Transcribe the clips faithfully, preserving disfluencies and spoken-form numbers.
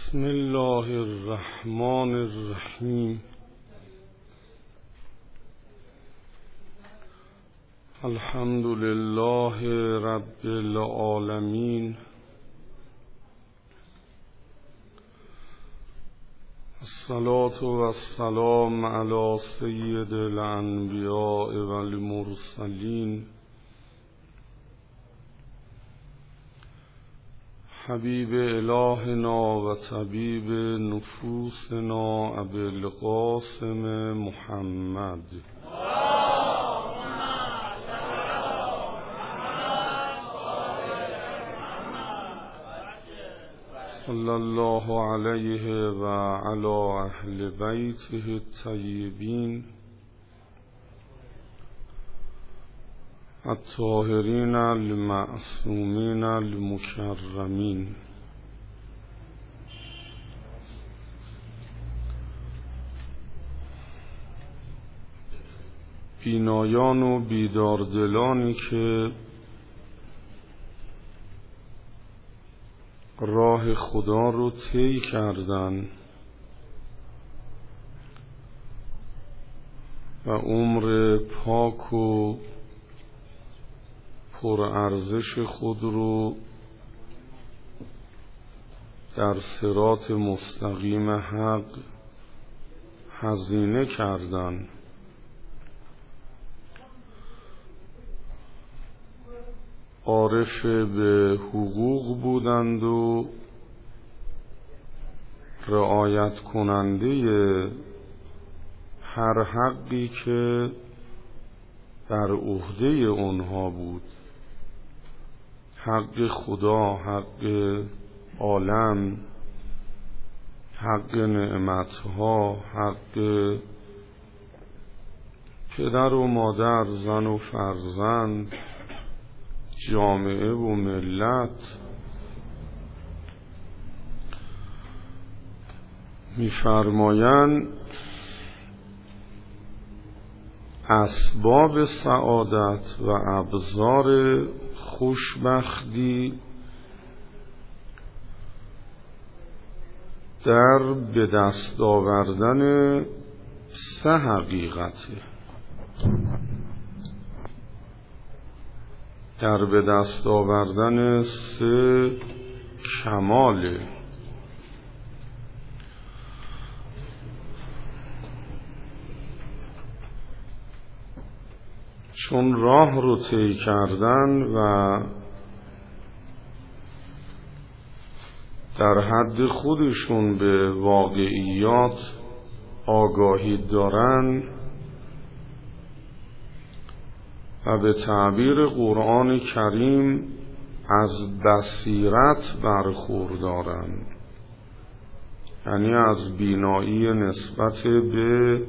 بسم الله الرحمن الرحیم. الحمد لله رب العالمین. الصلاة والسلام علی سید الانبیاء والمرسلین حبیب الهنا و طبیب نفوسنا ابی القاسم محمد صلی الله علیه و علی اهل بیته الطیبین الطاهرین المعصومین المکرمین. بینایان و بیداردلانی که راه خدا رو طی کردن و عمر پاک و پرارزش خود رو در صراط مستقیم حق هزینه کردند. عارف به حقوق بودند و رعایت کننده هر حقی که در عهده اونها بود، حق خدا، حق عالم، حق نعمتها، حق پدر و مادر، زن و فرزند، جامعه و ملت. می‌فرمایند اسباب سعادت و ابزار خوشبختی در به دست آوردن سه حقیقته، در به دست آوردن سه کماله. چون راه رو طی کردن و در حد خودشون به واقعیات آگاهی دارن و به تعبیر قرآن کریم از بصیرت برخوردارن، یعنی از بینایی نسبت به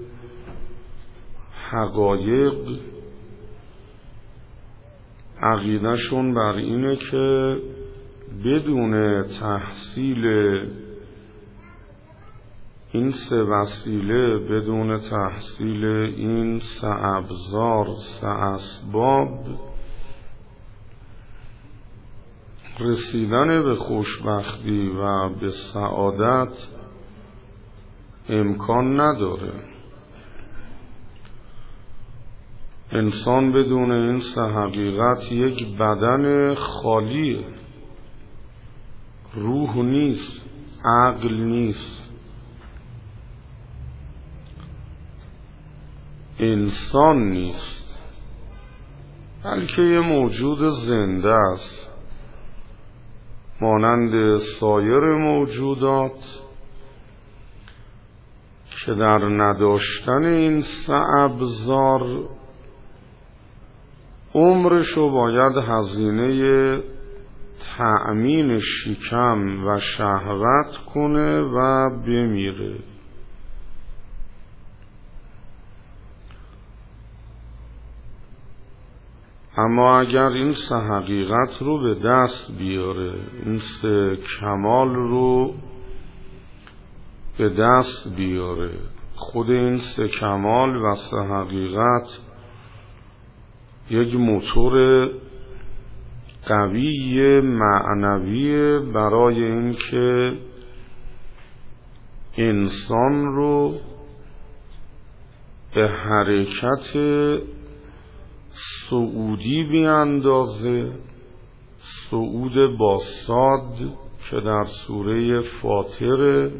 حقایق. عقیدهشون بر اینه که بدون تحصیل این سه وسیله، بدون تحصیل این سه ابزار، سه اسباب، رسیدن به خوشبختی و به سعادت امکان نداره. انسان بدون این سه حقیقت یک بدن خالیه، روح نیست، عقل نیست، انسان نیست، بلکه یه موجود زنده است مانند سایر موجودات که در نداشتن این سه ابزار عمرشو باید هزینه تأمین شکم و شهوت کنه و بمیره. اما اگر این سه حقیقت رو به دست بیاره، این سه کمال رو به دست بیاره، خود این سه کمال و سه حقیقت یک موتور قوی معنوی برای اینکه انسان رو به حرکت صعودی بیاندازه، صعود با صاد که در سوره فاطر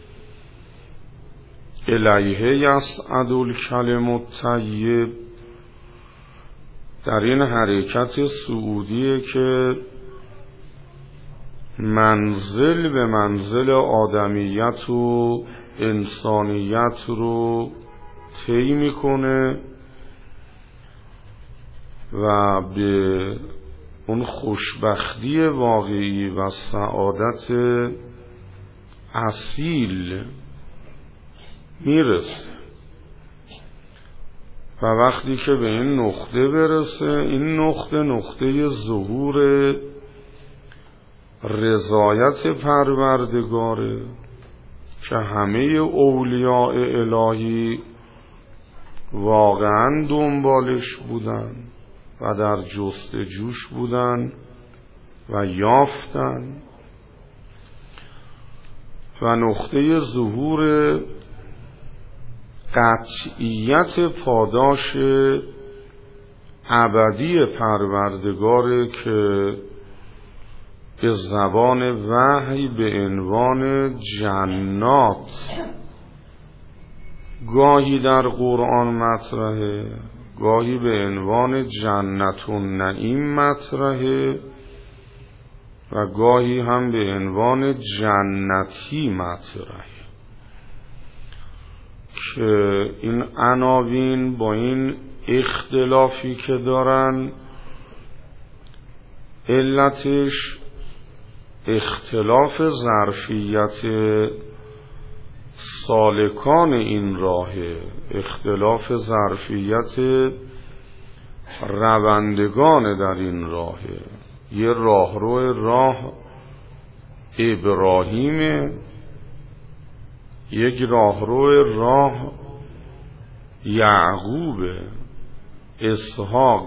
الیه یصعد الکلم الطیب، در این حرکت صعودیه که منزل به منزل آدمیت و انسانیت رو طی میکنه و به اون خوشبختی واقعی و سعادت اصیل میرسه. و وقتی که به این نقطه برسه، این نقطه نقطه ظهور رضایت پروردگاره که همه اولیاء الهی واقعا دنبالش بودن و در جستجوش بودن و یافتن. و نقطه ظهور قطعیت پاداش ابدی پروردگاره که به زبان وحی به عنوان جنات گاهی در قرآن مطرحه، گاهی به عنوان جنت النعیم مطرحه و گاهی هم به عنوان جنتی مطرحه که این عناوین با این اختلافی که دارن علتش اختلاف ظرفیت سالکان این راهه، اختلاف ظرفیت روندگان در این راهه. یه راهرو راه ابراهیمه، یک راهرو راه یعقوبه، اسحاق.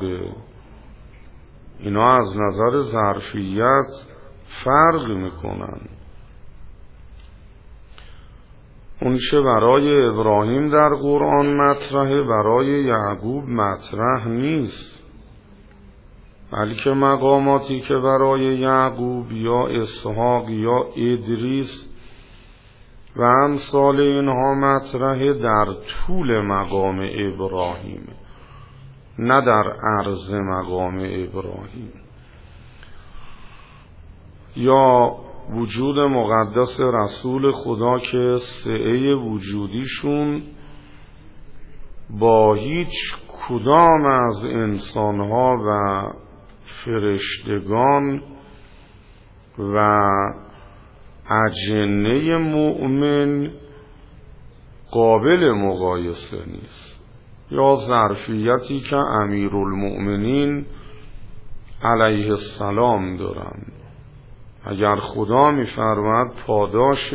اینا از نظر ظرفیت فرق میکنن. اون چه برای ابراهیم در قرآن مطرحه برای یعقوب مطرح نیست، بلکه مقاماتی که برای یعقوب یا اسحاق یا ادریس و امثال اینها مطرحه در طول مقام ابراهیم، نه در عرض مقام ابراهیم. یا وجود مقدس رسول خدا که سعه وجودیشون با هیچ کدام از انسانها و فرشتگان و اجنه مؤمن قابل مقایسه نیست. یا ظرفیتی که امیرالمؤمنین علیه السلام دارن. اگر خدا می‌فرماید پاداش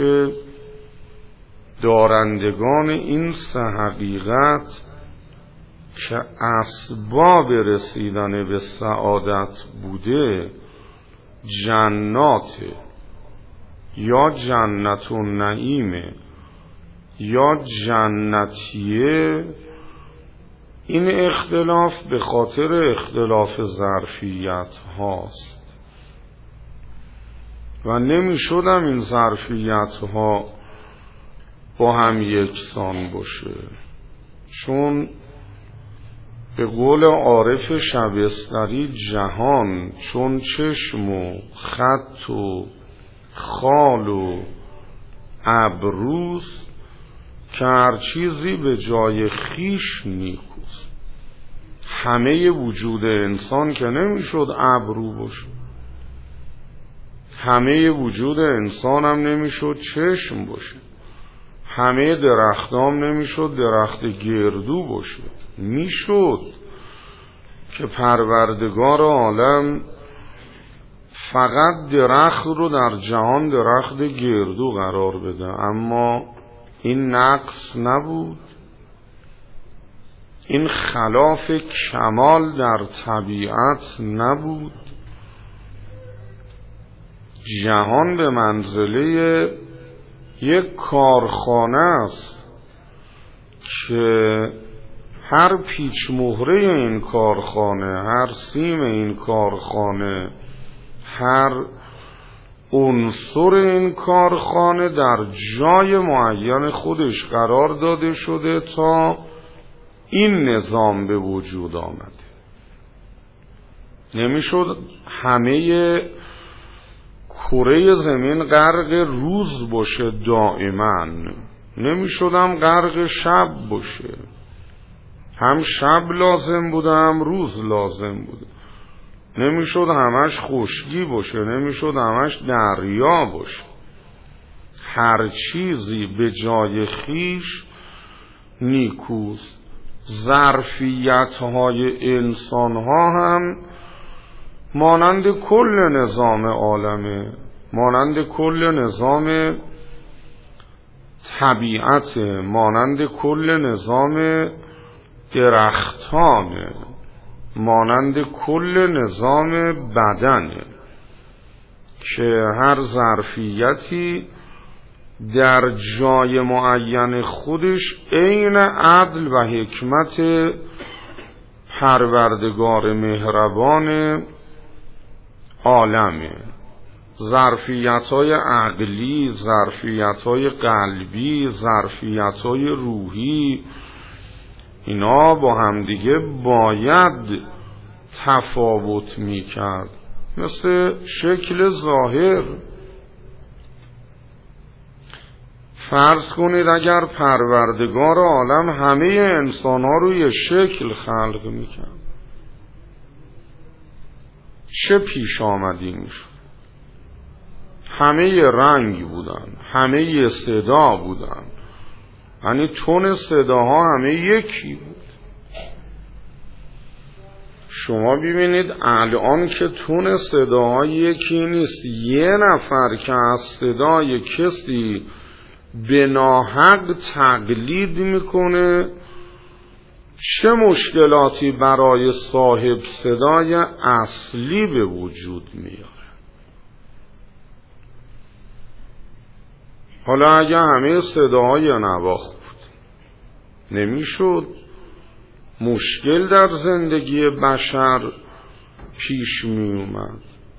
دارندگان این سه حقیقت که اسباب رسیدن به سعادت بوده جنات یا جنت النعیم یا جنتیه، این اختلاف به خاطر اختلاف ظرفیت هاست و نمی شدم این ظرفیت ها با هم یکسان باشه. چون به قول عارف شبستری جهان چون چشم و خط و خال و ابروز که هر چیزی به جای خیش نیکوست. همه وجود انسان که نمیشد ابرو باشه، همه وجود انسان هم نمیشد چشم باشه، همه درختام نمیشد درخت گردو باشه. میشد که پروردگار عالم فقط درخت رو در جهان درخت گردو قرار بده، اما این نقص نبود، این خلاف کمال در طبیعت نبود. جهان به منزله یک کارخانه است که هر پیچ مهره این کارخانه، هر سیم این کارخانه، هر عنصر این کارخانه در جای معین خودش قرار داده شده تا این نظام به وجود آمده. نمیشد همه کره زمین غرق روز باشه دائما، نمیشدم غرق شب باشه، هم شب لازم بوده هم روز لازم بوده. نمیشد همش خشکی باشه، نمیشد همش دریا باشه. هر چیزی به جای خیش نیکوست. ظرفیت های انسان ها هم مانند کل نظام عالمه، مانند کل نظام طبیعت، مانند کل نظام درختانه، مانند کل نظام بدنه که هر ظرفیتی در جای معین خودش عین عدل و حکمت پروردگار مهربان عالمه. ظرفیت‌های عقلی، ظرفیت‌های قلبی، ظرفیت‌های روحی، اینا با همدیگه باید تفاوت می‌کرد. مثل شکل ظاهر، فرض کنید اگر پروردگار عالم همه انسان‌ها رو یه شکل خلق می‌کرد، چه پیش آمدی میشد؟ همه رنگ بودن، همه صدا بودن، یعنی تون صداها همه یکی بود. شما ببینید الان که تون صداها یکی نیست، یه نفر که از صدای کسی به ناحق تقلید میکنه چه مشکلاتی برای صاحب صدای اصلی به وجود میاره. حالا اگه همه صداهای نواخت بود نمیشد مشکل در زندگی بشر پیش می اومد.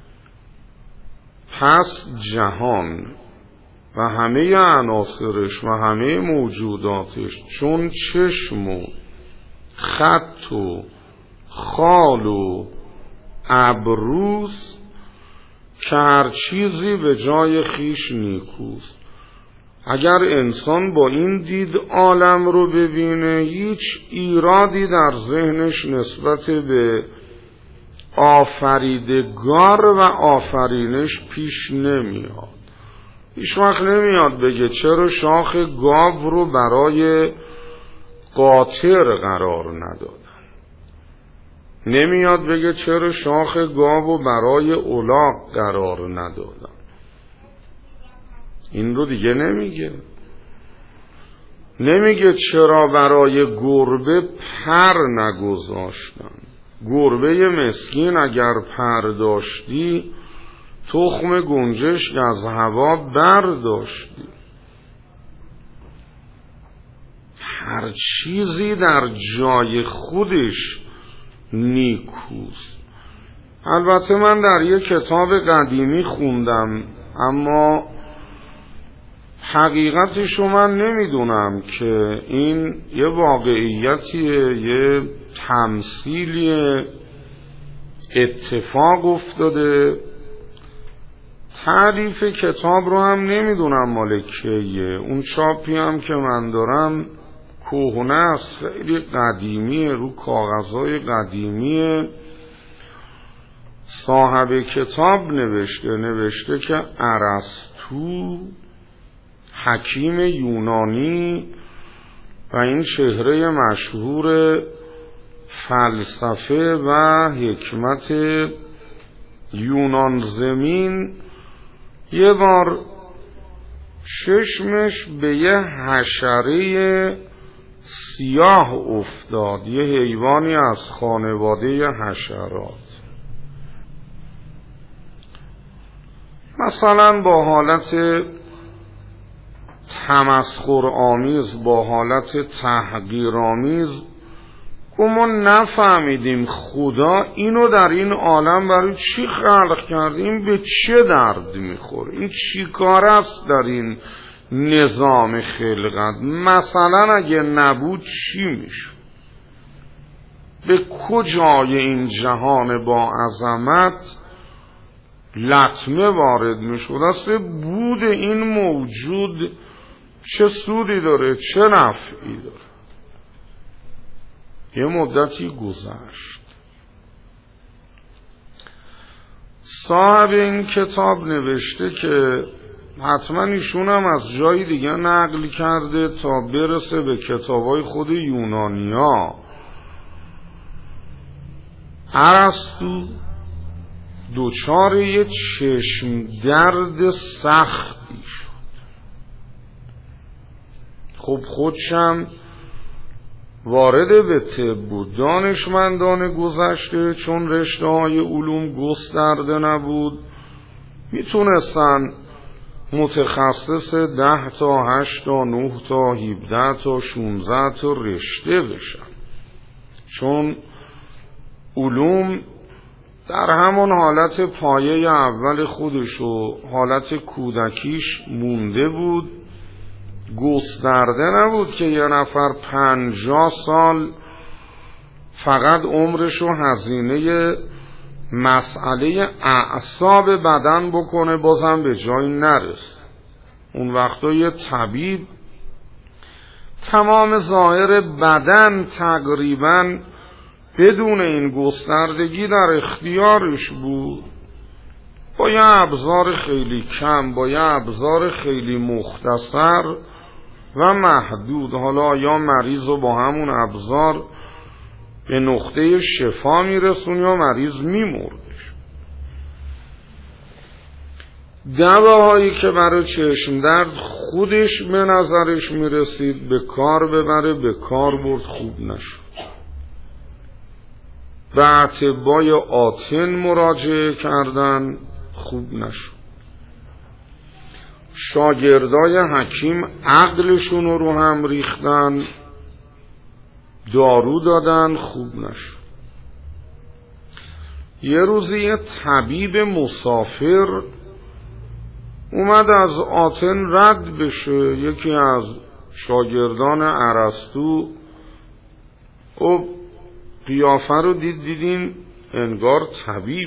پس جهان و همه عناصرش و همه موجوداتش چون چشم و خط و خال و ابروست که هر چیزی به جای خیش نیکوست. اگر انسان با این دید عالم رو ببینه هیچ ایرادی در ذهنش نسبت به آفریدگار و آفرینش پیش نمیاد. هیچ وقت نمیاد بگه چرا شاخ گاو رو برای قاطر قرار ندادن، نمیاد بگه چرا شاخ گاو رو برای الاغ قرار ندادن. این رو دیگه نمیگه. نمیگه چرا برای گربه پر نگذاشتن. گربه مسکین اگر پر داشتی تخم گنجشک از هوا برداشتی. هر چیزی در جای خودش نیکوست. البته من در یک کتاب قدیمی خوندم، اما حقیقتشو من نمیدونم که این یه واقعیتیه، یه تمثیلیه، اتفاق افتاده. تعریف کتاب رو هم نمیدونم مال کیه. اون چاپی هم که من دارم کهنه است، خیلی قدیمیه، رو کاغذهای قدیمیه. صاحب کتاب نوشته نوشته که ارسطو حکیم یونانی و این چهره مشهور فلسفه و حکمت یونان زمین یه بار چشمش به یه حشره سیاه افتاد، یه حیوانی از خانواده حشرات. مثلا با حالت تمسخر آمیز، با حالت تحقیر آمیز، که ما نفهمیدیم خدا اینو در این عالم برای چی خلق کرد، این به چه درد میخوره، این چی کار است در این نظام خلقت، مثلا اگه نبود چی میشه، به کجای این جهان با عظمت لطمه وارد میشد، اصلا بود این موجود چه سودی داره، چه نفعی داره. یه مدتی گذشت، صاحب این کتاب نوشته که حتما ایشون هم از جای دیگه نقل کرده تا برسه به کتابای خود یونانیا. ارسطو دوچار یه چشم درد سختی شد. خب خودشم وارد به طب بود، دانشمندان گذشته چون رشته های علوم گسترده نبود میتونستن متخصص ده تا هشت تا نه تا هیبده تا شونزده تا رشته بشن، چون علوم در همون حالت پایه اول خودش و حالت کودکیش مونده بود، گسترده نبود که یه نفر پنجاه سال فقط عمرش و هزینه مسئله اعصاب بدن بکنه بازم به جایی نرسه. اون وقتا یه طبیب تمام ظاهر بدن تقریبا بدون این گستردگی در اختیارش بود، با یه ابزار خیلی کم، با یه ابزار خیلی مختصر و محدود. حالا یا مریض رو با همون ابزار به نقطه شفا میرسون یا مریض میمردش. دواهایی که برای چشم درد خودش به نظرش میرسید به کار ببره، به کار برد، خوب نشد. به اطبای آتن مراجعه کردن، خوب نشد. شاگردای حکیم عقلشون رو هم ریختن، دارو دادن، خوب نشد. یه روزی یه طبیب مسافر اومد از آتن رد بشه، یکی از شاگردان ارسطو او قیافه رو دید، دیدین انگار طبیب.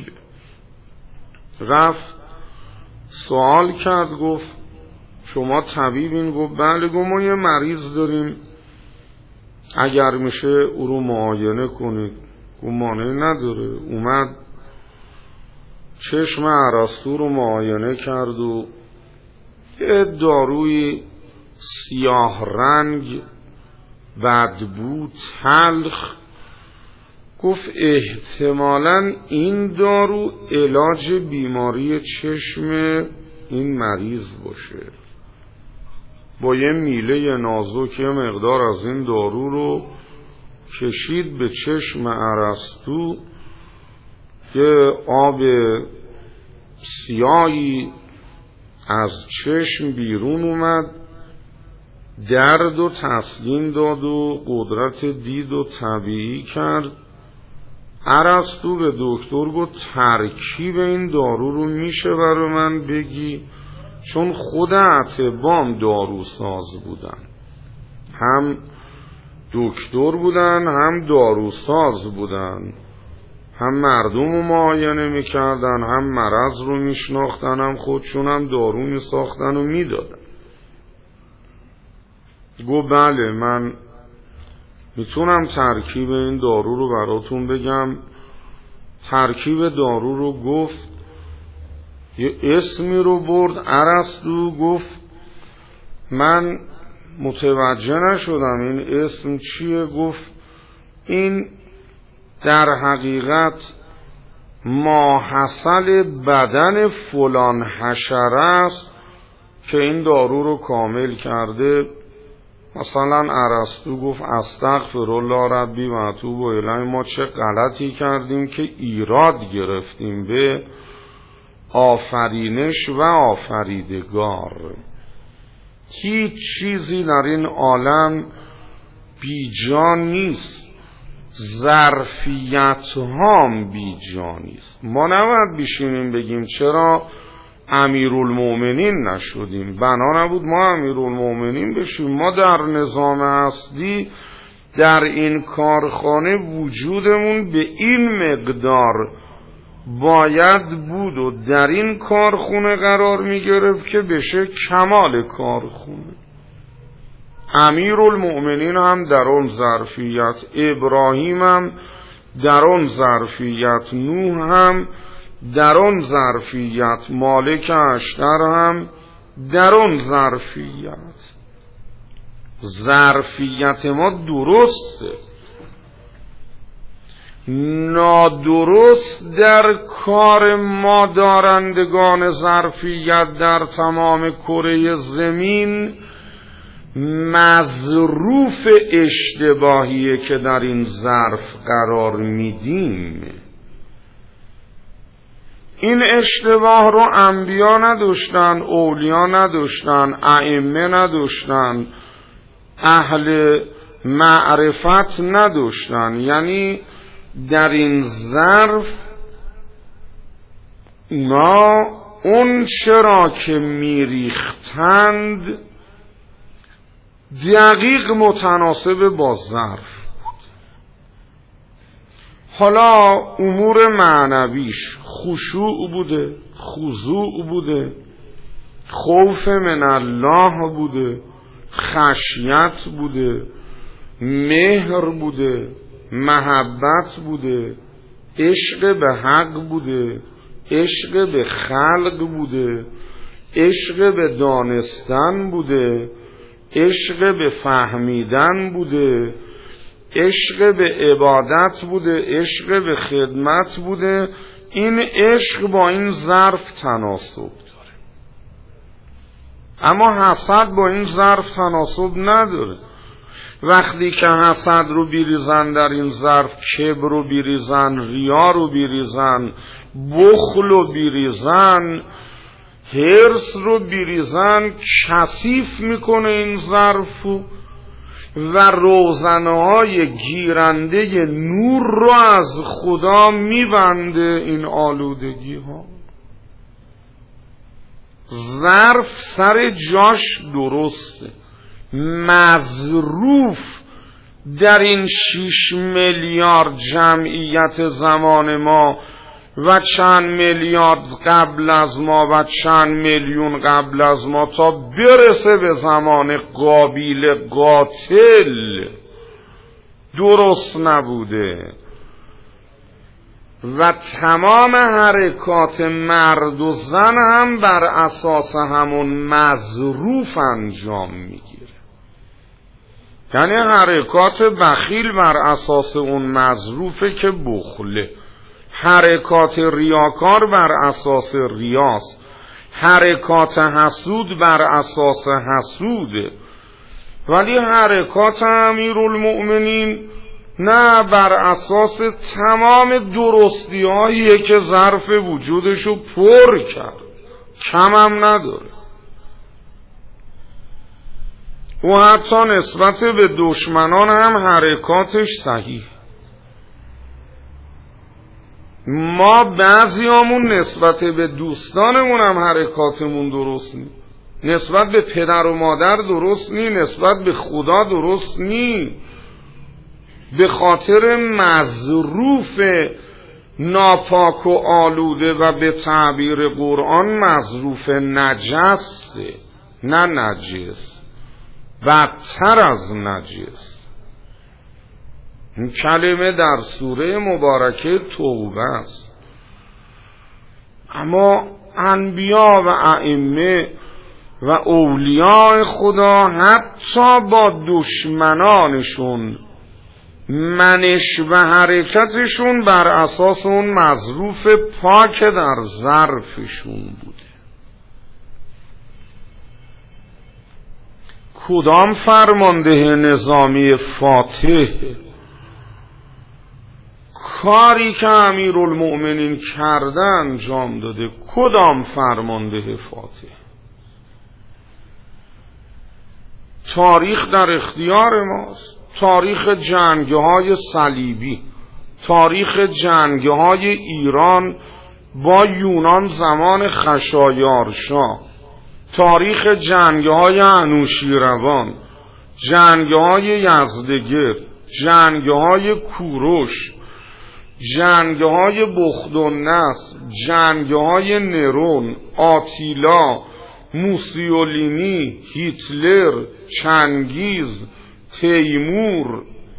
رفت سوال کرد، گفت شما طبیبین؟ گفت بله. گفت ما یه مریض داریم، اگر میشه او رو معاینه کنید. گفت مانعی نداره. اومد چشم ارسطو رو معاینه کرد و یه داروی سیاه رنگ بدبو تلخ، گفت احتمالاً این دارو علاج بیماری چشم این مریض باشه. با یه میله نازک یه مقدار از این دارو رو کشید به چشم ارسطو، یه آب سیاهی از چشم بیرون اومد، درد و تسکین داد و قدرت دید و طبیعی کرد. ارسطو به دکتر گفت ترکیب این دارو رو میشه برای من بگی؟ چون خود اطبام دارو ساز بودن، هم دکتر بودن هم دارو ساز بودن، هم مردم رو معاینه میکردن، هم مرض رو میشناختن، هم خودشون هم دارو میساختن و میدادن. گفت بله من میتونم ترکیب این دارو رو براتون بگم. ترکیب دارو رو گفت، یه اسمی رو برد. ارسطو گفت من متوجه نشدم این اسم چیه. گفت این در حقیقت ماحصل بدن فلان حشره است که این دارو رو کامل کرده. مثلا ارسطو گفت استغفر الله ربی و اتوب الیه، ما چه غلطی کردیم که ایراد گرفتیم به آفرینش و آفریدگار. هیچ چیزی در این عالم بیجا نیست، ظرفیت هام بیجا نیست. ما نباید بشینیم بگیم چرا امیرالمومنین نشدیم، بنا نبود ما امیرالمومنین بشیم. ما در نظام اصلی در این کارخانه وجودمون به این مقدار باید بود و در این کارخونه قرار می گرفت که بشه کمال کارخونه. امیرالمومنین هم در اون ظرفیت، ابراهیم هم در اون ظرفیت، نوح هم در اون ظرفیت، مالک اشتر هم در اون ظرفیت. ظرفیت ما درسته، نادرست در کار ما دارندگان ظرفیت در تمام کره زمین مظروف اشتباهیه که در این ظرف قرار میدیم. این اشتباه رو انبیا نداشتن، اولیا نداشتن، ائمه نداشتن، اهل معرفت نداشتن. یعنی در این ظرف اونا اون چرا که میریختند دقیق متناسب با ظرف بود. حالا امور معنویش خشوع بوده، خضوع بوده، خوف من الله بوده، خشیت بوده، مهر بوده، محبت بوده، عشق به حق بوده، عشق به خلق بوده، عشق به دانستن بوده، عشق به فهمیدن بوده، عشق به عبادت بوده، عشق به خدمت بوده. این عشق با این ظرف تناسب داره، اما حسد با این ظرف تناسب نداره. وقتی که حسد رو بیریزن در این ظرف، کبر رو بیریزن، ریا رو بیریزن، بخل رو بیریزن، حرص رو بیریزن، کثیف میکنه این ظرف و روزنه‌های گیرنده نور رو از خدا میبنده. این آلودگی ها ظرف سر جاش درسته، مظروف در این شیش میلیارد جمعیت زمان ما و چند میلیارد قبل از ما و چند میلیون قبل از ما تا برسه به زمان قابیل قاتل درست نبوده و تمام حرکات مرد و زن هم بر اساس همون مظروف انجام میگیره. یعنی حرکات بخیل بر اساس اون مظروفه که بخله، حرکات ریاکار بر اساس ریاست، حرکات حسود بر اساس حسوده. ولی حرکات امیرالمؤمنین نه، بر اساس تمام درستی هاییه که ظرف وجودشو پر کرد، کم هم نداره. و حتی نسبت به دشمنان هم حرکاتش صحیح. ما بعضیامون نسبت به دوستانمون هم حرکاتمون درست نی، نسبت به پدر و مادر درست نی، نسبت به خدا درست نی، به خاطر مظروف ناپاک و آلوده و به تعبیر قرآن مظروف نجسه، نه نجس، بدتر از نجس. این کلمه در سوره مبارکه توبه است. اما انبیا و ائمه و اولیاء خدا حتی با دشمنانشون منش و حرکتشون بر اساس اون مظروف پاک در ظرفشون بوده. کدام فرمانده نظامی فاتح کاری که امیرالمؤمنین کرده انجام داده؟ کدام فرمانده فاتح؟ تاریخ در اختیار ماست. تاریخ جنگ‌های صلیبی، تاریخ جنگ‌های ایران با یونان زمان خشایارشا، تاریخ جنگ‌های انوشیروان، جنگ‌های یزدگرد، جنگ‌های کوروش، جنگ‌های بختالنصر، جنگ‌های نرون، آتیلا، موسولینی، هیتلر، چنگیز، تیمور.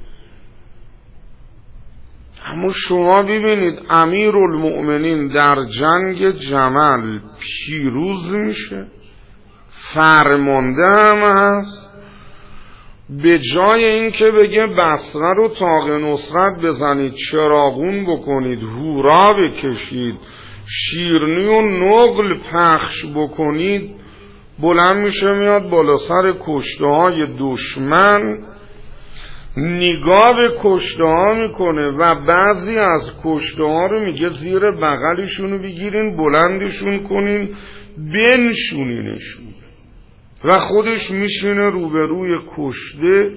اما شما ببینید امیرالمؤمنین در جنگ جمل پیروز میشه، فرمانده هم هست. به جای اینکه بگه بصره رو طاق نصرت بزنید، چراغون بکنید، هورا بکشید، شیرنی و نقل پخش بکنید، بلند میشه میاد بالا سر کشته های دشمن، نگاه به کشته ها میکنه و بعضی از کشته ها رو میگه زیر بغلشون رو بگیرین، بلندشون کنین، بنشونینشون، و خودش میشینه روبروی کشته،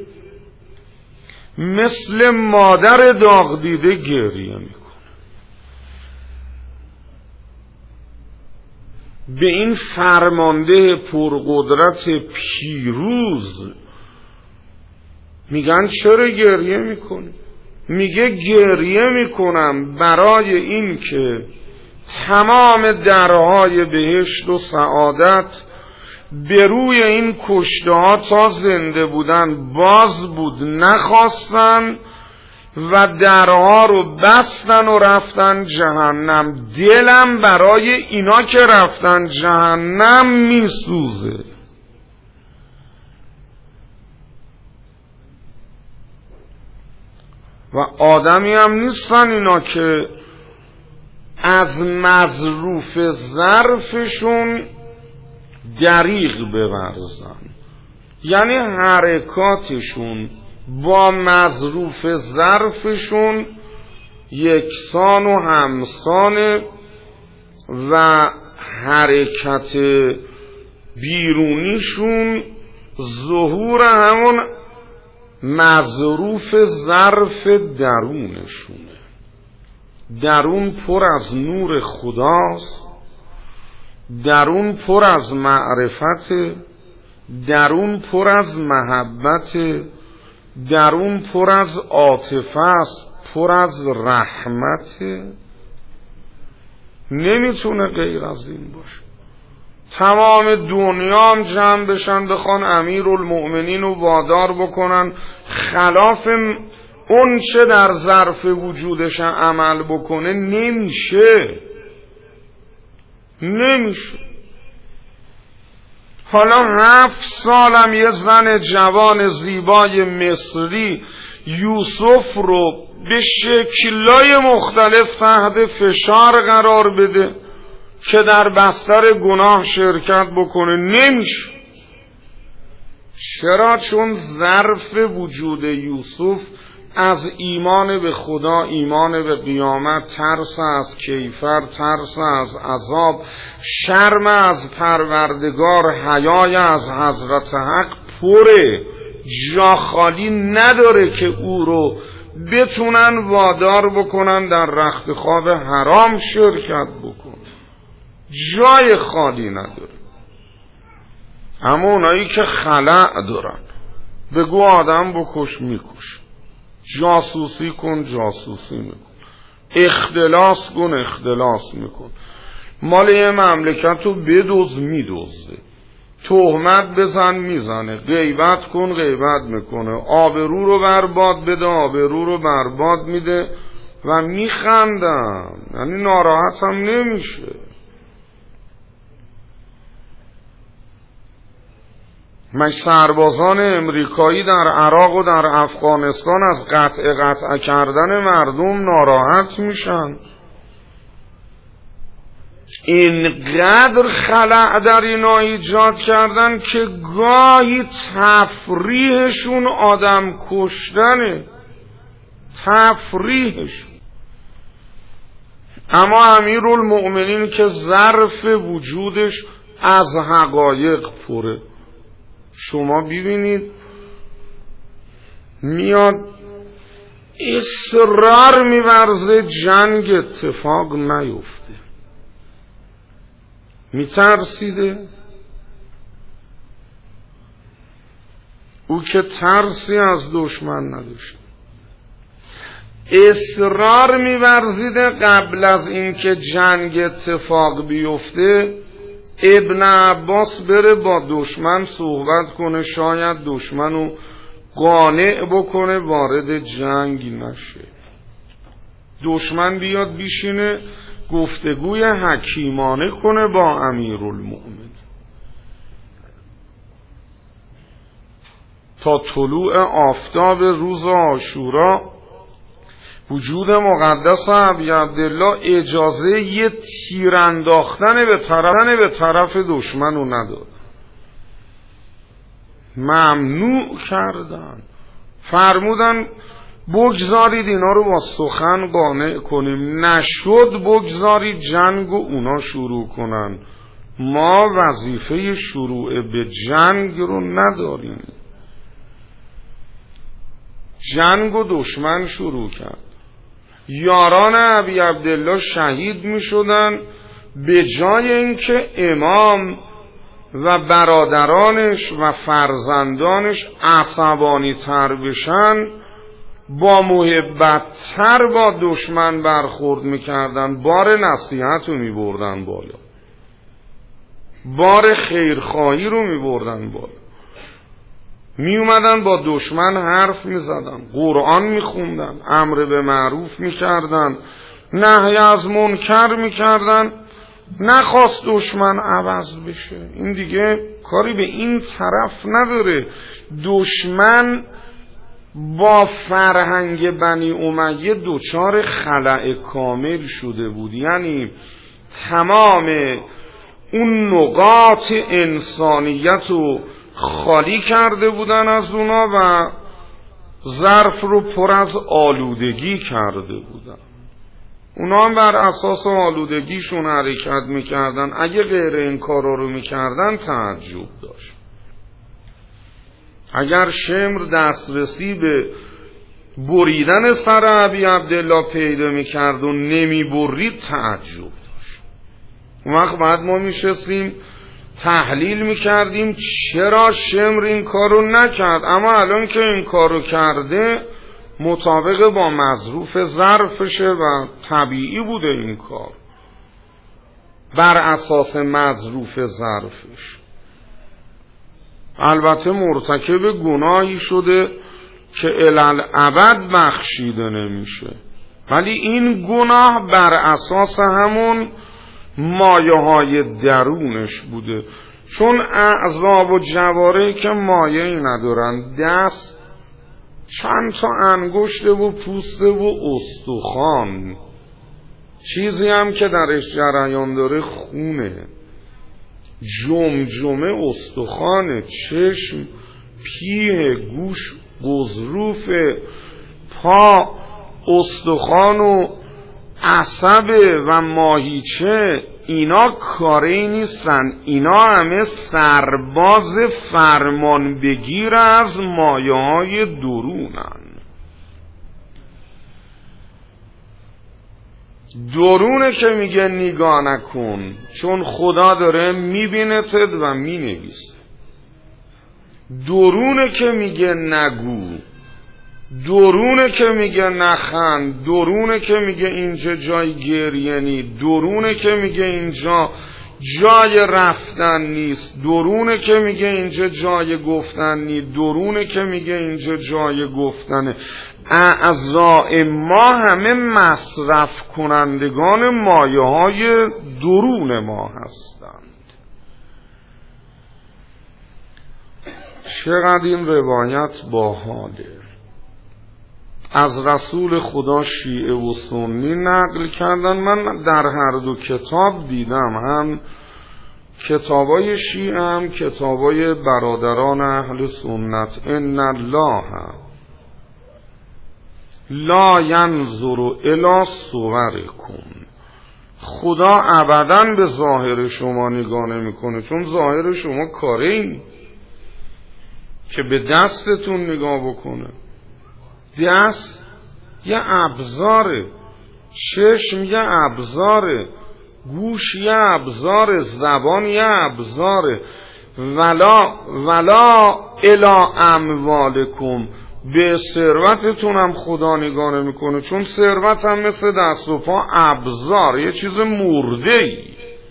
مثل مادر داغ دیده گریه میکنه. به این فرمانده پرقدرت پیروز میگن چرا گریه میکنی؟ میگه گریه میکنم برای این که تمام درهای بهشت و سعادت به روی این کشته ها تا زنده بودن باز بود، نخواستن و درها رو بستن و رفتن جهنم. دلم برای اینا که رفتن جهنم میسوزه. و آدمی هم نیستن اینا که از مظروف ظرفشون دریغ بورزن، یعنی حرکاتشون با مظروف ظرفشون یکسان و همسان و حرکت بیرونیشون ظهور همون مظروف ظرف درونشونه. درون پر از نور خداست، درون پر از معرفت، درون پر از محبت، درون پر از عاطفه است، پر از رحمت. نمیتونه غیر از این باشه. تمام دنیا هم جمع بشن بخوان امیرالمؤمنین رو وادار بکنن خلاف اون چه در ظرف وجودش عمل بکنه، نمیشه نمیشه. حالا هفت سالم یه زن جوان زیبای مصری یوسف رو به شکلای مختلف تحت فشار قرار بده که در بستر گناه شرکت بکنه، نمیشه. چرا؟ چون ظرف وجود یوسف از ایمان به خدا، ایمان به قیامت، ترس از کیفر، ترس از عذاب، شرم از پروردگار، حیای از حضرت حق پره، جا خالی نداره که او رو بتونن وادار بکنن در رخت خواب حرام شرکت بکنه. جای خالی نداره. اما اونایی که خلأ دارن، بگو آدم بکش میکش، جاسوسی کن جاسوسی میکن، اختلاس کن اختلاس میکن، مال یه مملکت رو بدوز میدوزه، تهمت بزن میزنه، غیبت کن غیبت میکنه، آبرو رو برباد بده آبرو رو برباد میده و میخندن، یعنی ناراحت هم نمیشه. من سربازان امریکایی در عراق و در افغانستان از قطع قطع کردن مردم ناراحت میشن. اینقدر خلأ در اینا ایجاد کردن که گاهی تفریحشون آدم کشتنه، تفریحشون. اما امیرالمؤمنین که ظرف وجودش از حقایق پره، شما ببینید میاد اصرار می‌ورزه جنگ اتفاق نیفته. میترسیده؟ او که ترسی از دشمن نداشت. اصرار می‌ورزیده قبل از اینکه جنگ اتفاق بیفته ابن عباس بره با دشمن صحبت کنه، شاید دشمنو قانع بکنه وارد جنگ نشه. دشمن بیاد بیشینه گفتگوی حکیمانه کنه با امیرالمؤمنین. تا طلوع آفتاب روز عاشورا وجود مقدس ابی عبدالله اجازه یه تیر انداختن به طرف به طرف دشمن رو نداد. ممنوع کردن، فرمودن بگذارید اینا رو با سخن قانع کنیم، نشد بگذارید جنگ و اونا شروع کنن، ما وظیفه شروع به جنگ رو نداریم. جنگ و دشمن شروع کرد. یاران ابی عبدالله شهید می شدن، به جای اینکه امام و برادرانش و فرزندانش عصبانی تر بشن با محبت تر با دشمن برخورد میکردن، بار نصیحت رو میبردن بالا، بار خیرخواهی رو میبردن بالا، میومدن با دشمن حرف میزدن، قرآن میخوندن، امر به معروف میکردن، نهی از منکر میکردن. نخواست دشمن عوض بشه، این دیگه کاری به این طرف نداره. دشمن با فرهنگ بنی امیه دوچار خلأ کامل شده بود، یعنی تمام اون نقاط انسانیت رو خالی کرده بودن از اونا و ظرف رو پر از آلودگی کرده بودن. اونا هم بر اساس آلودگیشون حرکت میکردن. اگه غیر این کارا رو میکردن تعجب داشت. اگر شمر دسترسی به بریدن سر ابی عبدالله پیدا میکرد و نمیبرید تعجب داشت. اون وقت بعد ما میشستیم تحلیل میکردیم چرا شمر این کارو نکرد، اما الان که این کارو کرده مطابق با مظروف ظرفشه و طبیعی بوده این کار، بر اساس مظروف ظرفش. البته مرتکب گناهی شده که الالعبد بخشیده نمیشه، ولی این گناه بر اساس همون مایه های درونش بوده، چون اعضا و جوارحی که مایه‌ای ندارن، دست چند تا انگشت و پوست و استخوان، چیزی هم که درش جریان داره خونه، جمجمه استخوان، چشم، پیه، گوش، قضروف، پا، استخوان و عصب و ماهیچه، اینا کاری نیستن، اینا همه سرباز فرمان بگیر از مایه های درونن. درونه که میگه نگاه نکن، چون خدا داره میبینتت و مینویسه. درونه که میگه نگو، درونه که میگه نخند، درونه که میگه اینجا جای گریه نی، درونه که میگه اینجا جای رفتن نیست، درونه که میگه اینجا جای گفتن نی، درونه که میگه اینجا جای گفتنه. اعضاء ما همه مصرف کنندگان مایه های درون ما هستند. چقدر این روایت باحاله. از رسول خدا شیعه و سنی نقل کردن. من در هر دو کتاب دیدم، هم کتابای شیعه هم کتابای برادران اهل سنت، ان الله لا ینظر الی صورکم، خدا ابداً به ظاهر شما نگاه نمیکنه، چون ظاهر شما کاری، که به دستتون نگاه بکنه. دست یه ابزاره، چشم یه ابزاره، گوش یه ابزاره، زبان یه ابزاره. ولا ولا الی اموالکم، به ثروتتون هم خدا نگاه میکنه، چون ثروت هم مثل دست و پا ابزار، یه چیز مرده ای.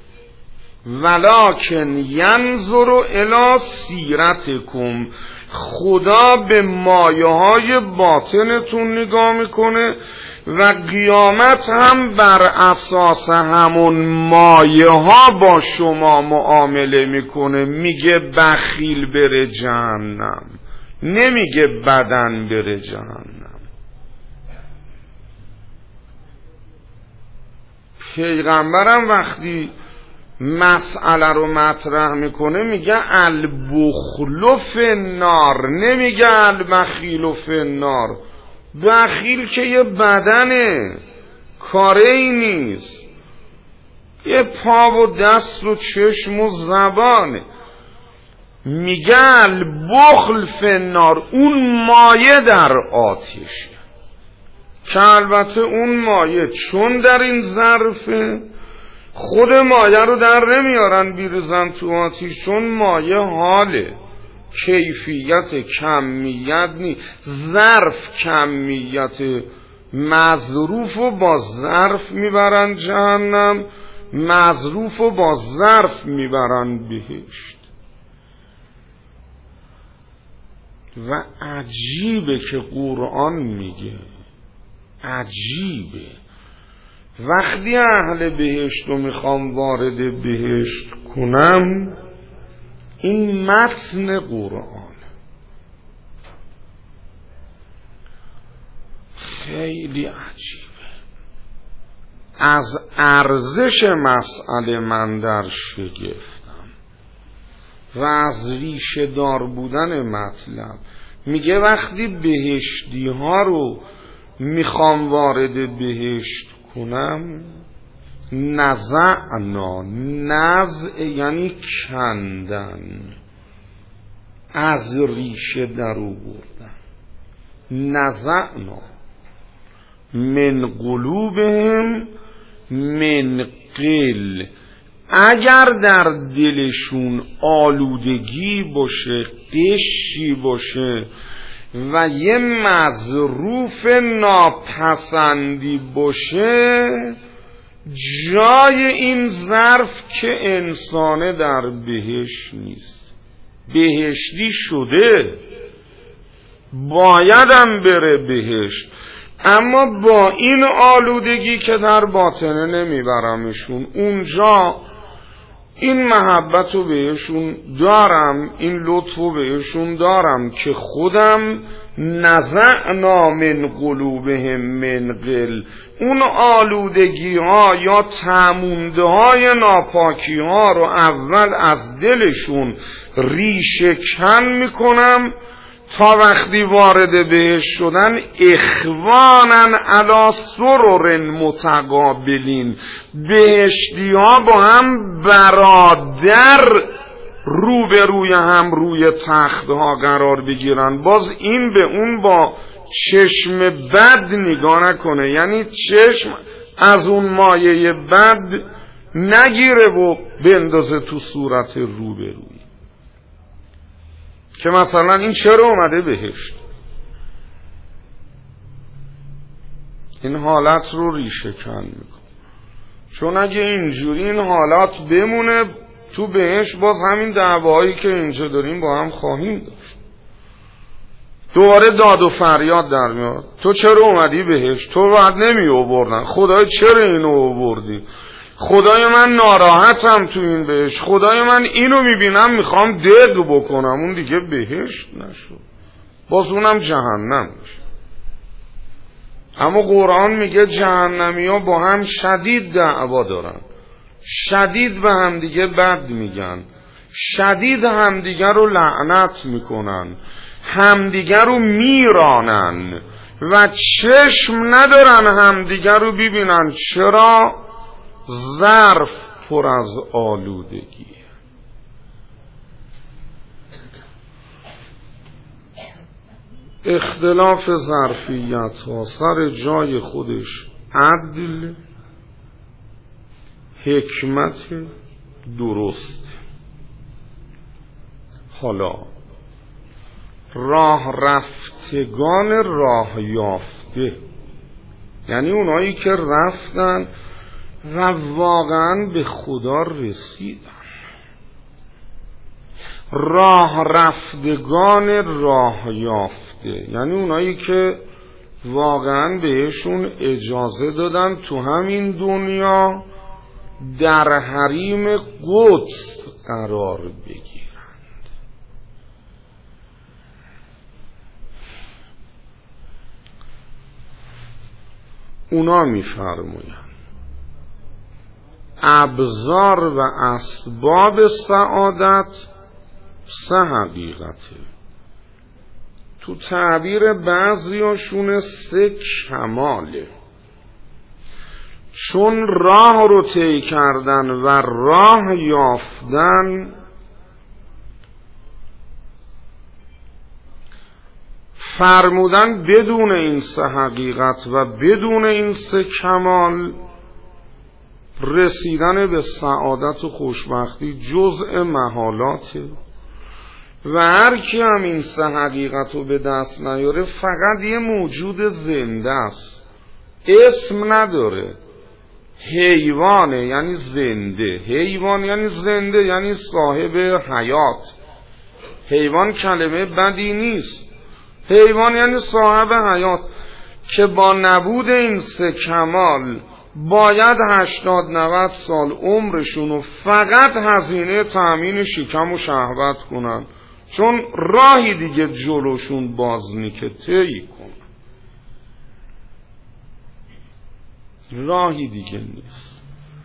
ولکن ینظر الی سیرتکم، خدا به مایه های باطنتون نگاه میکنه و قیامت هم بر اساس همون مایه ها با شما معامله میکنه. میگه بخیل بره جهنم، نمیگه بدن بره جهنم. پیغمبرم وقتی مسئله رو مطرح میکنه میگه البخل فی النار، نمیگه البخیل فی النار. بخیل که یه بدنه، کاره ای نیست، یه پا و دست و چشم و زبانه. میگه البخل فی النار، اون مایه در آتیشه، که البته اون مایه چون در این ظرفه خود مایه رو در نمیارن بیرزن تو آتیش، چون مایه حاله، کیفیت کمیت نی. ظرف کمیت، مظروف رو با ظرف میبرن جهنم، مظروف رو با ظرف میبرن بهشت. و عجیبه که قرآن میگه، عجیبه وقتی اهل بهشت رو میخوام وارد بهشت کنم، این متن قرآن خیلی عجیبه. از ارزش مسئله من در شگفتم و از ریشه دار بودن مطلب. میگه وقتی بهشتی ها رو میخوام وارد بهشت کنم، نزعنا، نزع یعنی کندن، از ریشه در آوردن. نزعنا من قلوبهم من قل، اگر در دلشون آلودگی باشه، قشی باشه و یه مظروف ناپسندی باشه، جای این ظرف که انسانه در بهشت نیست. بهشتی شده، بایدم بره بهشت، اما با این آلودگی که در باطنه نمیبرمشون اونجا. این محبت رو بهشون دارم، این لطف رو بهشون دارم که خودم نزعنا من قلوبهم من قل، اون آلودگی ها یا تمونده های ناپاکی ها رو اول از دلشون ریشه کن میکنم، تا وقتی وارد بهشت شدن اخوانن علی سرر متقابلین، بهشتی ها با هم برادر روبروی هم روی تخت ها قرار بگیرن. باز این به اون با چشم بد نگاه نکنه، یعنی چشم از اون مایه بد نگیره و بندازه تو صورت روبروی، که مثلا این چرا اومده بهشت. این حالت رو ریشه کن میکن، چون اگه اینجوری این حالت بمونه تو بهشت، باز همین دعواهایی که اینجا داریم با هم خواهیم داشت. دوباره داد و فریاد در میاد، تو چرا اومدی بهشت؟ تو بعد نمی آوردن، خدای چرا اینو آوردی؟ خدای من ناراحتم تو این بهشت، خدای من اینو میبینم میخوام دد بکنم. اون دیگه بهشت نشد، باز اونم جهنم میشه. اما قرآن میگه جهنمی ها با هم شدید دعوا دارن، شدید به هم دیگه بد میگن، شدید همدیگه رو لعنت میکنن، همدیگه رو میرانن و چشم ندارن همدیگه رو ببینن. چرا؟ ظرف پر از آلودگی. اختلاف ظرفیت ها سر جای خودش عدل، حکمت درست. حالا راه رفتگان راه یافته، یعنی اونایی که رفتن و واقعا به خدا رسیدن. راه رفتگان راه یافته یعنی اونایی که واقعا بهشون اجازه دادن تو همین دنیا در حریم قدس قرار بگیرند. اونا میفرمایند ابزار و اسباب سعادت سه حقیقته. تو تعبیر بعضیاشون سه کماله. چون راه رو طی کردن و راه یافتن فرمودن بدون این سه حقیقت و بدون این سه کمال رسیدن به سعادت و خوشبختی جزء محالاته و هر کی هم این سه حقیقت رو به دست نیاره فقط یه موجود زنده است، اسم نداره، حیوانه یعنی زنده. حیوان یعنی زنده، یعنی صاحب حیات. حیوان کلمه بدی نیست، حیوان یعنی صاحب حیات که با نبود این سه کمال باید هشتاد نود سال عمرشونو فقط هزینه تأمین شکم و شهوت کنن، چون راهی دیگه جلوشون باز نی که طی کنن، راهی دیگه نیست.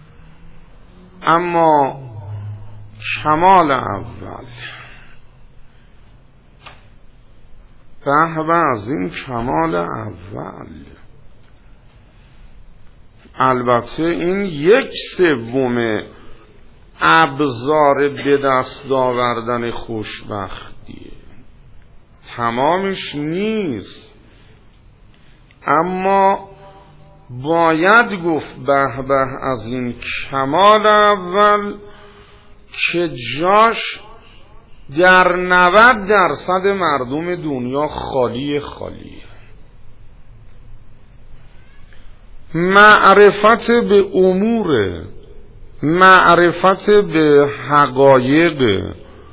اما کمال اول، به از این کمال اول، البته این یک سوم ابزار به دست آوردن خوشبختیه، تمامش نیست، اما باید گفت به به از این کمال اول که جاش در نود درصد مردم دنیا خالی خالیه. معرفت به امور، معرفت به حقایق،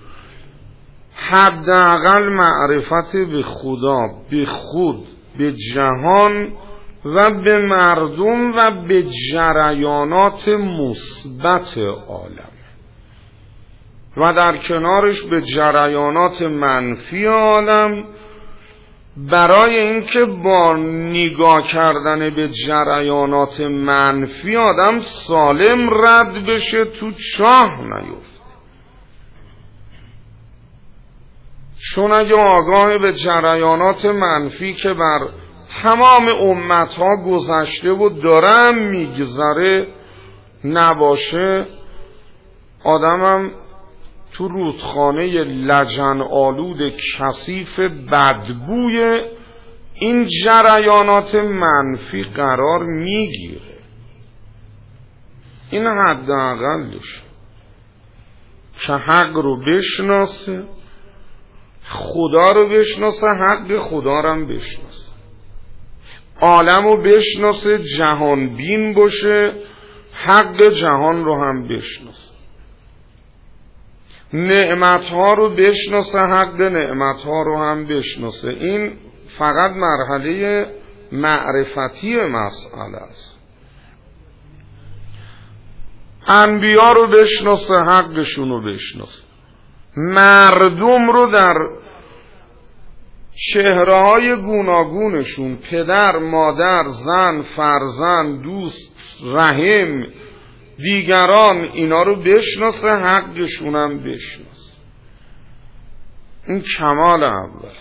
حداقل معرفت به خدا، به خود، به جهان و به مردم و به جریانات مثبت عالم و در کنارش به جریانات منفی عالم، برای اینکه با نگاه کردن به جریانات منفی آدم سالم رد بشه، تو چاه نیفته. چون اگه آگاه به جریانات منفی که بر تمام امتها گذشته و دارم میگذره نباشه، آدمم تو رودخانه لجن آلود کثیف بدبوی این جریانات منفی قرار میگیره. این حداقلش که حق رو بشناسه، خدا رو بشناسه، حق خدا رو هم بشناسه، عالم رو بشناسه، جهان بین باشه، حق جهان رو هم بشناسه، نعمتها رو بشناسه، حق نعمتها رو هم بشناسه. این فقط مرحله معرفتی مسئله است. انبیا رو بشناسه، حقشون رو بشناسه، مردم رو در چهره‌های گوناگونشون، پدر، مادر، زن، فرزند، دوست، رحم، دیگران، اینا رو بشناسه، حقشون هم بشناسه. این کمال اول.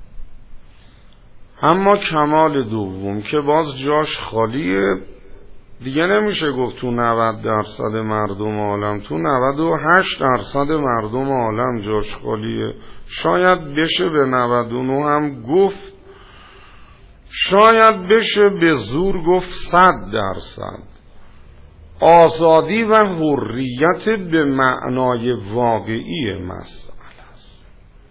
اما کمال دوم که باز جاش خالیه، دیگه نمیشه گفت تو نود درصد مردم عالم، تو نود و هشت درصد مردم عالم جاش خالیه. شاید بشه به نود و نه هم گفت، شاید بشه به زور گفت صد درصد. آزادی و حریت به معنای واقعی مسئله است.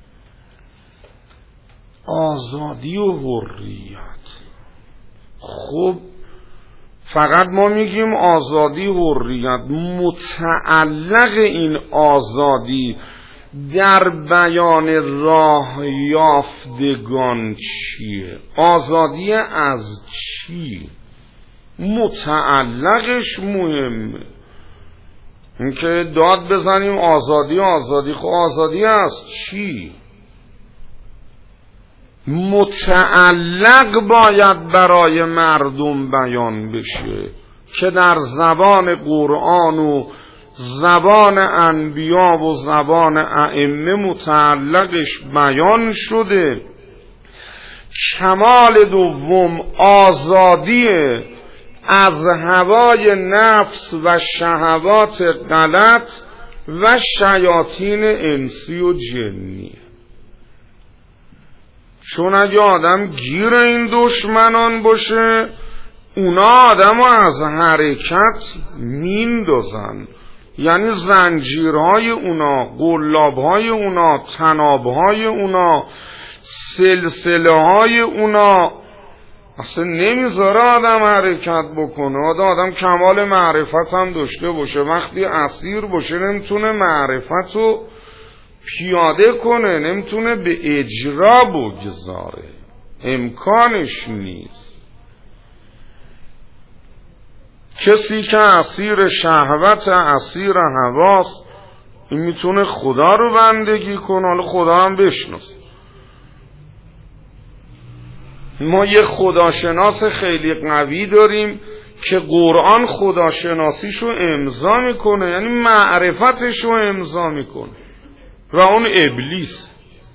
آزادی و حریت. خب فقط ما میگیم آزادی و حریت، متعلق این آزادی در بیان راه یافتگان چیه؟ آزادی از چی؟ متعلقش مهمه. اینکه داد بزنیم آزادی آزادی، خب آزادی از چی؟ متعلق باید برای مردم بیان بشه که در زبان قرآن و زبان انبیا و زبان ائمه متعلقش بیان شده. کمال دوم آزادیه از هوای نفس و شهوات غلط و شیاطین انسی و جنی. چون اگه آدم گیر این دشمنان باشه، اونا آدم از حرکت میندازن. یعنی زنجیرهای اونا، قلابهای اونا، تنابهای اونا، سلسله های اونا اصلا نمیذاره آدم حرکت بکنه. آدم کمال معرفت هم داشته باشه، وقتی اسیر باشه نمیتونه معرفت رو پیاده کنه، نمیتونه به اجرا بگذاره، امکانش نیست. کسی که اسیر شهوت، اسیر حواس، این میتونه خدا رو بندگی کنه. حالا خدا هم بشناسه. ما یه خداشناس خیلی قوی داریم که قرآن خداشناسیشو امضا میکنه، یعنی معرفتشو امضا میکنه، و اون ابلیس.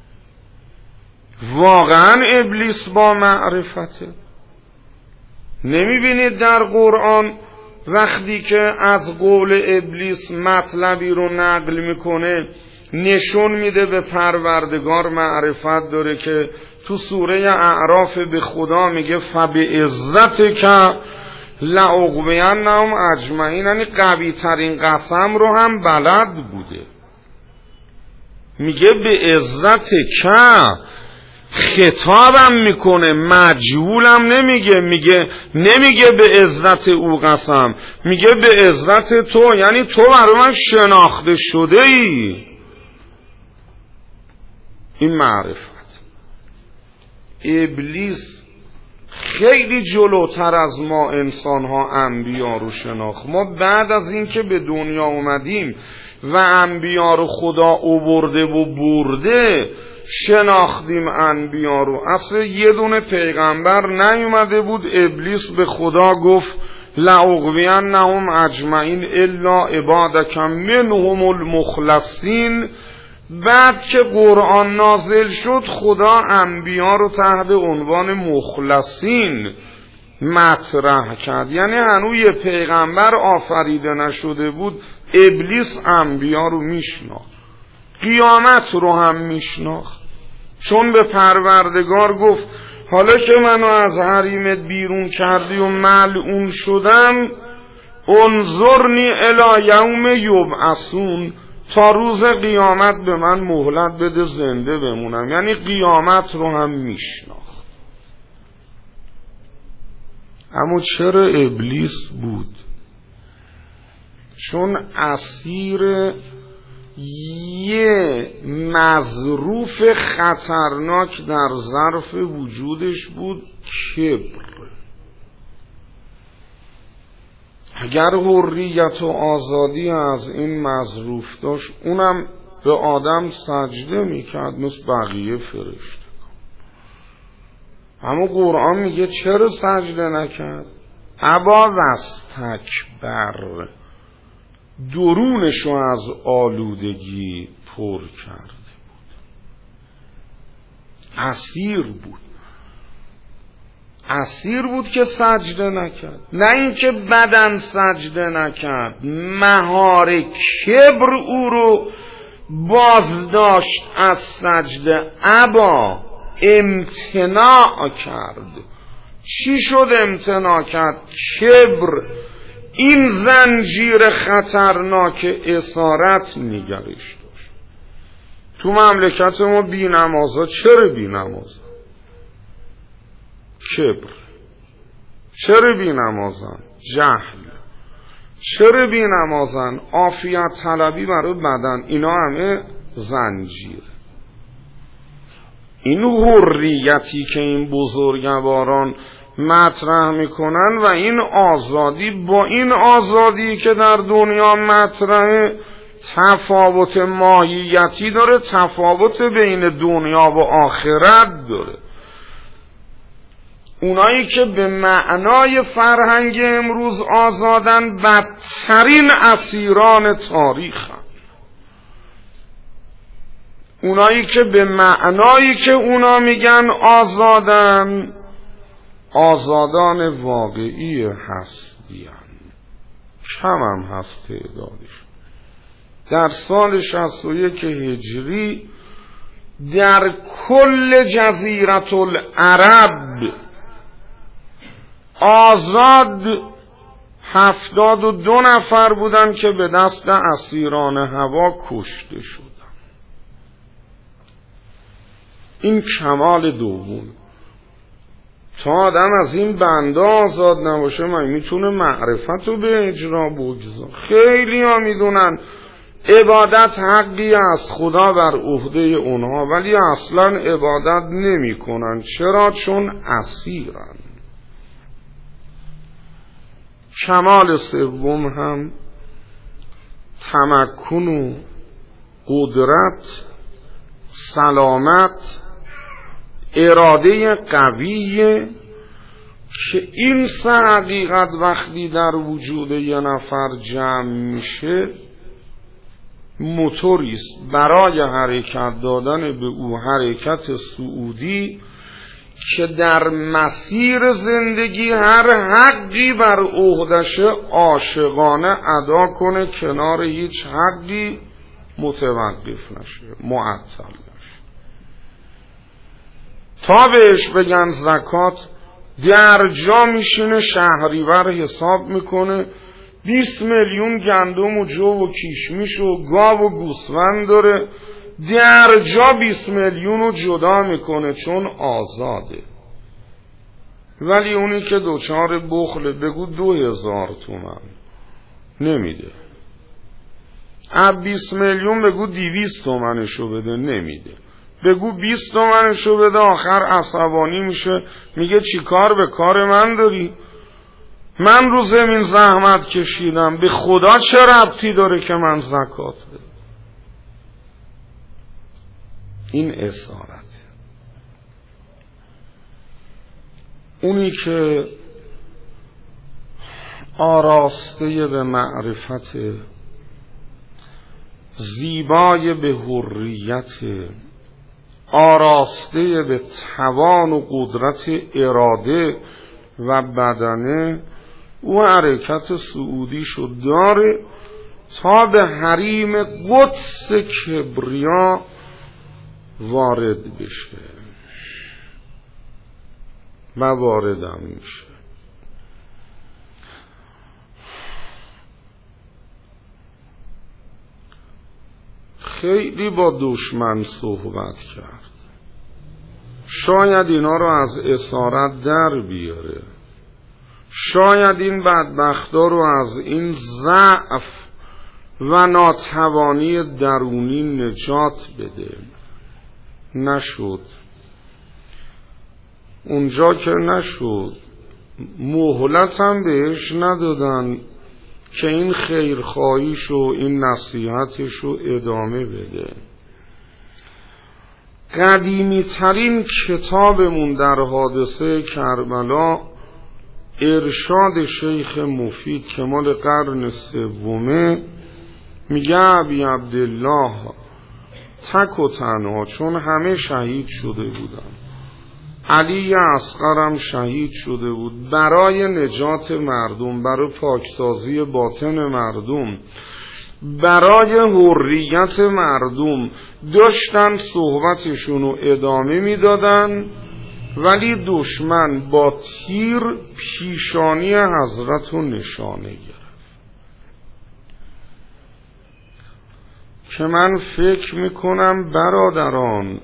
واقعا ابلیس با معرفته. نمیبینید در قرآن وقتی که از قول ابلیس مطلبی رو نقل میکنه نشون میده به پروردگار معرفت داره، که تو سوره اعراف به خدا میگه فبعزتک لأغوینهم اجمعین، یعنی قوی ترین قسم رو هم بلد بوده. میگه به عزت که خطابم میکنه، مجهولم نمیگه، میگه نمیگه به عزت او قسم، میگه به عزت تو، یعنی تو برای من شناخته شده ای. این معرفت. ابلیس خیلی جلوتر از ما انسان ها انبیا رو شناخت. ما بعد از این که به دنیا اومدیم و انبیا رو خدا آورده و برده شناختیم انبیا رو. اصلا یه دونه پیغمبر نیومده بود ابلیس به خدا گفت لأغوینهم اجمعین الا عبادک منهم المخلصین. بعد که قرآن نازل شد خدا انبیا رو تحت عنوان مخلصین مطرح کرد. یعنی هنوز یه پیغمبر آفریده نشده بود ابلیس انبیا رو میشناخت، قیامت رو هم میشناخت. چون به پروردگار گفت حالا که منو از حریمت بیرون کردی و ملعون شدم، انظرنی الی یوم یبعثون، تا روز قیامت به من مهلت بده زنده بمونم. یعنی قیامت رو هم میشناخت. اما چرا ابلیس بود؟ چون اسیر یه مظروف خطرناک در ظرف وجودش بود، کبر. اگر حریت و آزادی از این مظروف داشت، اونم به آدم سجده میکرد مثل بقیه فرشته. اما قرآن میگه چرا سجده نکرد؟ ابا واستکبر، درونشو از آلودگی پر کرده بود، اسیر بود. اسیر بود که سجده نکرد، نه اینکه بدن سجده نکرد، مهار کبر او رو بازداشت از سجده، ابا امتناع کرد. چی شد امتناع کرد؟ کبر، این زنجیر خطرناک اسارت نگرش داشت. تو مملکت ما بی نمازا چرا بی نمازا؟ کبر. چرا بی نمازن؟ جهل. چرا بی نمازن؟ عافیت طلبی برای بدن. اینا همه زنجیر. این حریتی که این بزرگواران مطرح میکنن و این آزادی با این آزادی که در دنیا مطرحه تفاوت ماهیتی داره، تفاوت بین دنیا و آخرت داره. اونایی که به معنای فرهنگ امروز آزادن بدترین اسیران تاریخن. اونایی که به معنایی که اونا میگن آزادن، آزادان واقعی هستیان. کم هم هست تعدادش. در سال شصت و یک هجری در کل جزیره العرب آزاد هفتاد و دو نفر بودن که به دست اسیران هوا کشته شدن. این کمال دوم. تا آدم از این بنده آزاد نباشه من میتونه معرفت رو به اجرا بگذار. خیلی ها میدونن عبادت حقی از خدا بر عهده اونها، ولی اصلا عبادت نمی کنن. چرا؟ چون اسیرن. کمال سوم هم تمکن و قدرت، سلامت، اراده قویه که این سه حقیقت وقتی در وجود یه نفر جمع میشه موتوریست برای حرکت دادن به او، حرکت صعودی که در مسیر زندگی هر حقی بر عهدش عاشقانه ادا کنه، کنار هیچ حقی متوقف نشه، معطل نشه. تا بهش بگن زکات در جا میشینه شهریور حساب میکنه، بیست میلیون گندم و جو و کیشمیش و گاو و گوسفند داره، در جا بیست میلیون رو جدا میکنه چون آزاده. ولی اونی که دوچار بخله بگو دو هزار تومن نمیده، اب بیست میلیون بگو دیویست تومنشو بده نمیده، بگو بیست تومنشو بده آخر عصبانی میشه، میگه چی کار به کار من داری؟ من رو زمین زحمت کشیدم، به خدا چه ربطی داره که من زکات بدم؟ این اسارت. اونی که آراسته به معرفت، زیبای به حریت، آراسته به توان و قدرت اراده و بدنه، او حرکت صعودیشو داره تا به حریم قدس کبریا وارد بشه و واردم میشه. خیلی با دشمن صحبت کرد، شاید اینا رو از اسارت در بیاره، شاید این بدبختا رو از این ضعف و ناتوانی درونی نجات بده. نشد. اونجا که نشد مهلت هم بهش ندادن که این خیرخواهیش و این نصیحتش رو ادامه بده. قدیمی ترین کتابمون در حادثه کربلا ارشاد شیخ مفید که مال قرن سومه، میگه ابی عبدالله تک و تنها، چون همه شهید شده بودن، علی اصغرم شهید شده بود. برای نجات مردم، برای پاکسازی باطن مردم، برای حریت مردم داشتن صحبتشون رو ادامه میدادن، ولی دشمن با تیر پیشانی حضرت رو نشانه گرفت. که من فکر میکنم برادران،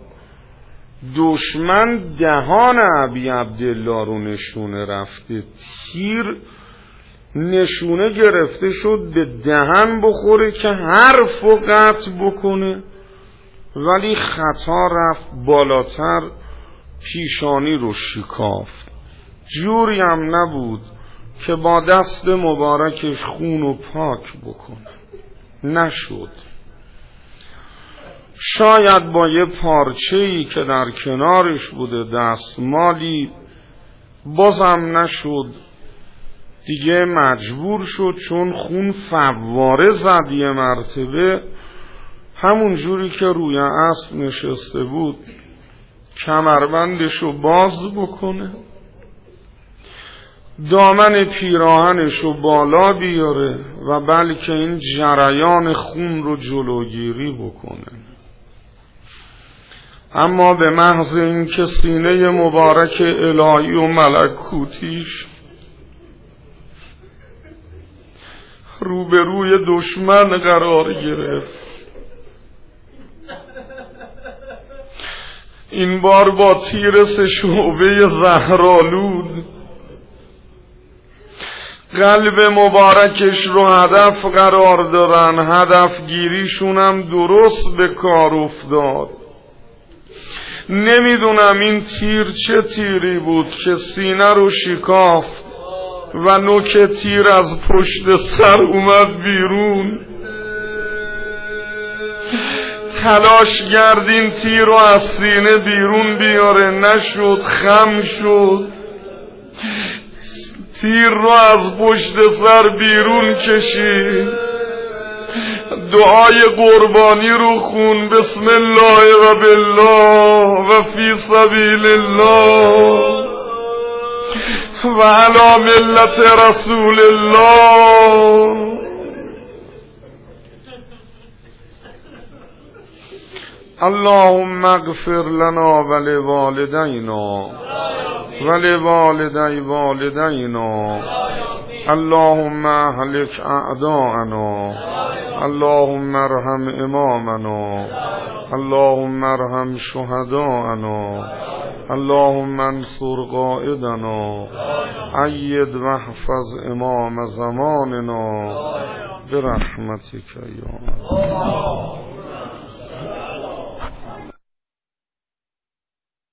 دشمن دهان ابی عبدالله رو نشونه رفته، تیر نشونه گرفته شد به دهن بخوره که حرف و قطع بکنه، ولی خطا رفت بالاتر، پیشانی رو شکافت. جوری هم نبود که با دست مبارکش خون و پاک بکنه، نشد. شاید با یه پارچه‌ای که در کنارش بوده، دستمالی، بازم نشد. دیگه مجبور شد، چون خون فواره زد یه مرتبه، همون جوری که روی اسب نشسته بود کمربندشو باز بکنه، دامن پیراهنشو بالا بیاره و بلکه این جریان خون رو جلوگیری بکنه. اما به محض این که سینه مبارک الهی و ملکوتیش روبروی دشمن قرار گرفت، این بار با تیر سه شعبه زهرآلود قلب مبارکش رو هدف قرار دارن. هدف گیریشونم درست به کار افتاد. نمیدونم این تیر چه تیری بود که سینه رو شکافت و نوک تیر از پشت سر اومد بیرون. تلاش کردین تیر رو از سینه بیرون بیاره، نشد، خم شد. تیر رو از پشت سر بیرون کشید، دعای قربانی رو خون، بسم الله و بالله و فی سبیل الله و علی ملت رسول الله. اللهم اغفر لنا ولوالدینا ولوالدی والدینا. اللهم اهلك اعداءنا. اللهم ارحم امامنا. اللهم ارحم شهداءنا. اللهم انصر قائدنا. اید واحفظ امام زماننا برحمتك یا الله.